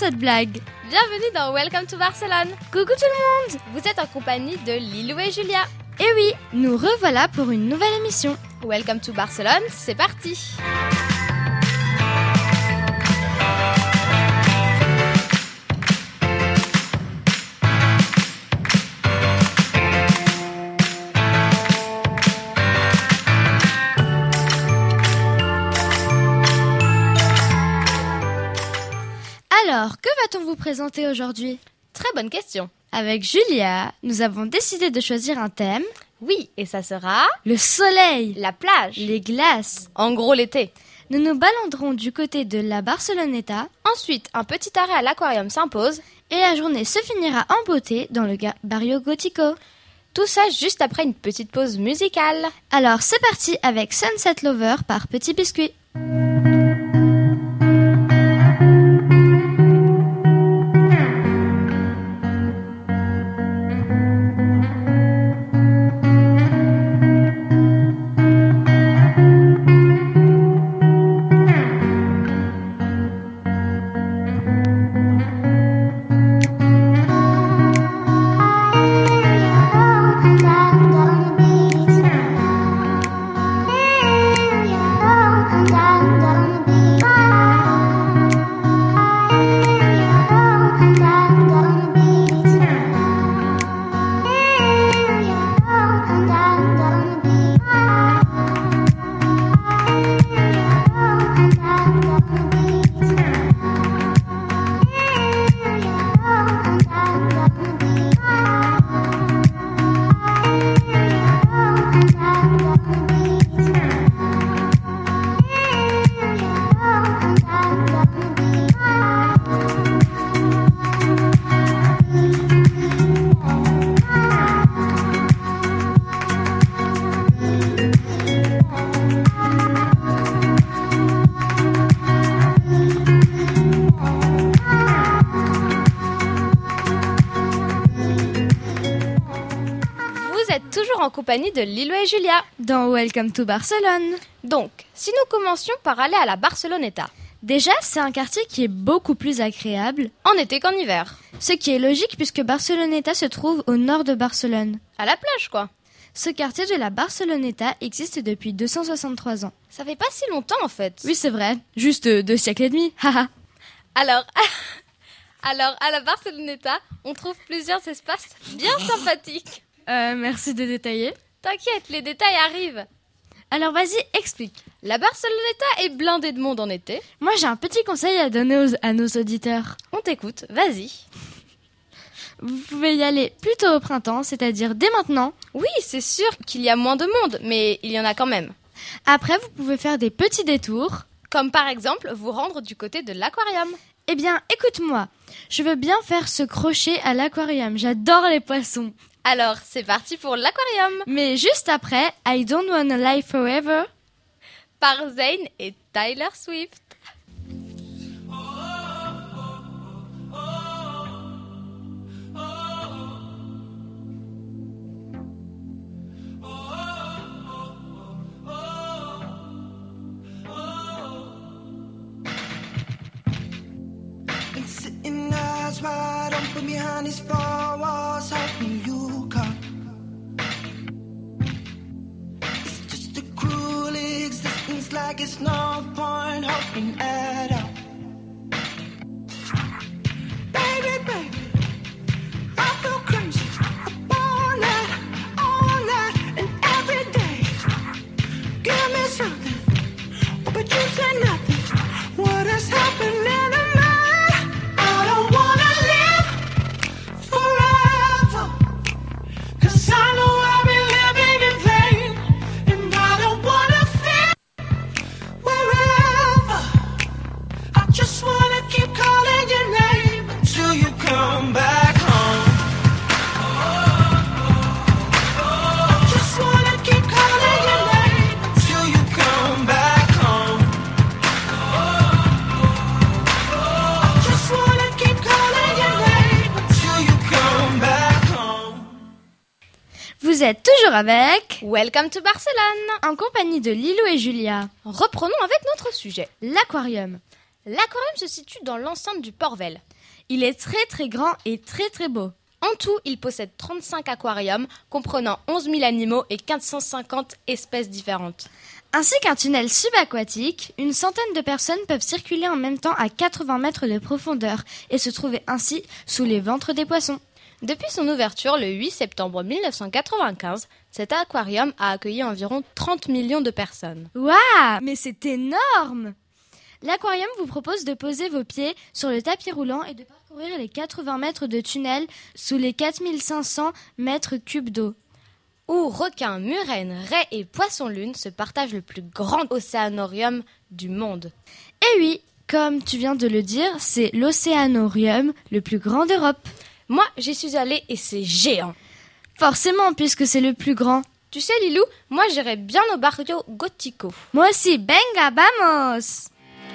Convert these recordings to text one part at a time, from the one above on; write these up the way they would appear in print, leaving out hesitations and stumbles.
cette blague. Bienvenue dans Welcome to Barcelone. Coucou tout le monde. Vous êtes en compagnie de Lilou et Julia. Et oui, nous revoilà pour une nouvelle émission. Welcome to Barcelone, c'est parti. Alors, que va-t-on vous présenter aujourd'hui ? Très bonne question. Avec Julia, nous avons décidé de choisir un thème. Oui, et ça sera... le soleil, la plage, les glaces. En gros, l'été. Nous nous balancerons du côté de la Barceloneta. Ensuite, un petit arrêt à l'aquarium s'impose. Et la journée se finira en beauté dans le Barrio Gótico. Tout ça juste après une petite pause musicale. Alors, c'est parti avec Sunset Lover par Petit Biscuit. En compagnie de Lilou et Julia dans Welcome to Barcelone. Donc, si nous commencions par aller à la Barceloneta. Déjà, c'est un quartier qui est beaucoup plus agréable en été qu'en hiver. Ce qui est logique puisque Barceloneta se trouve au nord de Barcelone. À la plage, quoi. Ce quartier de la Barceloneta existe depuis 263 ans. Ça fait pas si longtemps, en fait. Oui, c'est vrai. Juste 2 siècles et demi. Alors, à la Barceloneta, on trouve plusieurs espaces bien sympathiques. Merci de détailler. T'inquiète, les détails arrivent. Alors vas-y, explique. La Barceloneta est blindée de monde en été. Moi, j'ai un petit conseil à donner à nos auditeurs. On t'écoute, vas-y. Vous pouvez y aller plutôt au printemps, c'est-à-dire dès maintenant. Oui, c'est sûr qu'il y a moins de monde, mais il y en a quand même. Après, vous pouvez faire des petits détours. Comme par exemple, vous rendre du côté de l'aquarium. Eh bien, écoute-moi. Je veux bien faire ce crochet à l'aquarium. J'adore les poissons. Alors, c'est parti pour l'aquarium. Mais juste après, I Don't Wanna Live Forever par Zayn et Taylor Swift. Sitting eyes wide open behind these four walls, hoping you come. It's just a cruel existence, like it's no point hoping at all. Baby, baby, I feel crazy. All night, and every day. Give me something, oh, but you said nothing. What is happening? Vous êtes toujours avec Welcome to Barcelone, en compagnie de Lilou et Julia. Reprenons avec notre sujet. L'aquarium. L'aquarium se situe dans l'enceinte du Port Vell. Il est très très grand et très très beau. En tout, il possède 35 aquariums, comprenant 11 000 animaux et 450 espèces différentes. Ainsi qu'un tunnel subaquatique, une centaine de personnes peuvent circuler en même temps à 80 mètres de profondeur et se trouver ainsi sous les ventres des poissons. Depuis son ouverture le 8 septembre 1995, cet aquarium a accueilli environ 30 millions de personnes. Waouh, mais c'est énorme! L'aquarium vous propose de poser vos pieds sur le tapis roulant et de parcourir les 80 mètres de tunnel sous les 4500 mètres cubes d'eau. Où requins, murènes, raies et poissons-lunes se partagent le plus grand océanorium du monde. Et oui, comme tu viens de le dire, c'est l'océanorium le plus grand d'Europe. Moi, j'y suis allée et c'est géant. Forcément, puisque c'est le plus grand. Tu sais, Lilou, moi j'irais bien au Barrio Gótico. Moi aussi, venga, vamos!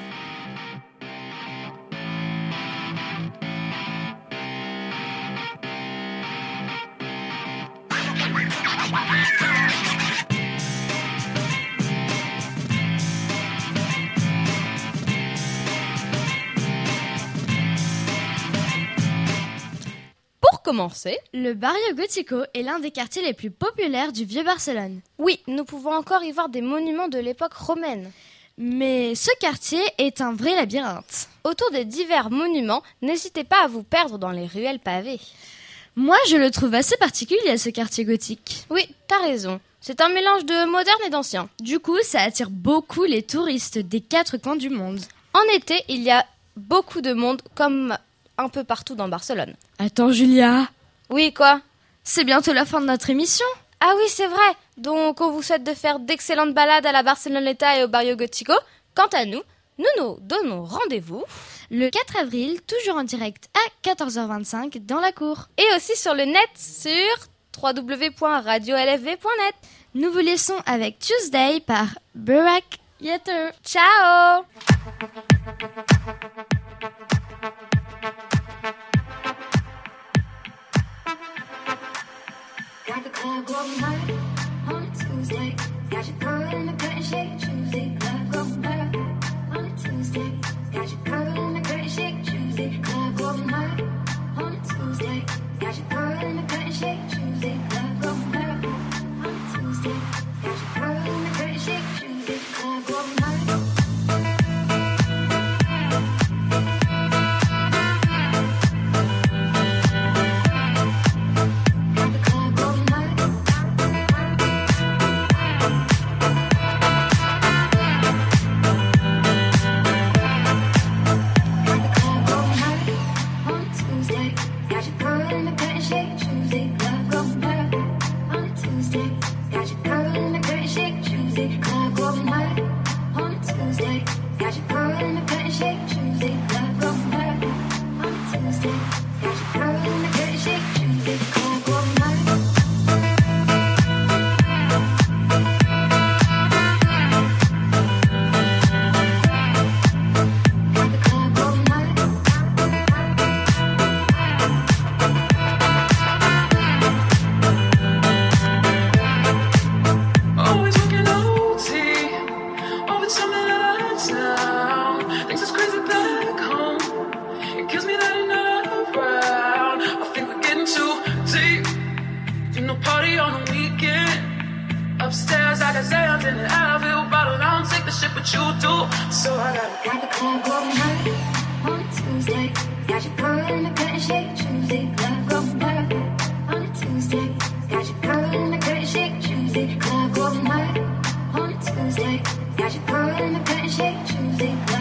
Pour commencer, Le Barrio Gótico est l'un des quartiers les plus populaires du vieux Barcelone. oui, nous pouvons encore y voir des monuments de l'époque romaine. Mais ce quartier est un vrai labyrinthe. Autour des divers monuments, n'hésitez pas à vous perdre dans les ruelles pavées. Moi, je le trouve assez particulier, ce quartier gothique. Oui, t'as raison. C'est un mélange de moderne et d'ancien. Du coup, ça attire beaucoup les touristes des 4 coins du monde. En été, il y a beaucoup de monde, comme un peu partout dans Barcelone. Attends, Julia, Oui, quoi? c'est bientôt la fin de notre émission. Ah oui, c'est vrai. Donc, on vous souhaite de faire d'excellentes balades à la Barceloneta et au Barrio Gótico. Quant à nous, nous donnons rendez-vous. Le 4 avril, toujours en direct à 14h25 dans la cour. Et aussi sur le net sur www.radiolfv.net. Nous vous laissons avec Tuesday par Burak Yeter. Ciao! Got the club going hard on a Tuesday. Got your girl in the curtain shake Tuesday. Club going hard on a Tuesday. Got your girl in the curtain shake Tuesday. Club going hard on a Tuesday. Got your girl in the curtain shake Tuesday. Club going hard on a Tuesday. Got your girl in the curtain shake Tuesday. Club going hard. Got the club going hard. Got the club going hard on a Tuesday. Got your girl in the curtain shake Tuesday. Club going hard on a Tuesday. Got your girl in the curtain shake Tuesday. Club going hard on a Tuesday. Got your girl in the curtain shake Tuesday. Club going hard on a Tuesday. Got your girl in the curtain shake Tuesday. Club going hard. Got the club going hard. Always working OT, overtime out of town. Things is crazy back home. It kills me that you're not around. I think we're getting too deep. Do no party on the weekend. Upstairs, I got Zans in an Advil bottle. I don't take the shit, but you do. So I gotta Got the club going hard on a Tuesday. Got your girl in the curtain shake Tuesday. Club going hard on a Tuesday. Got your girl in the curtain shake Tuesday. Club going hard on a Tuesday. Got your girl in the curtain shake Tuesday.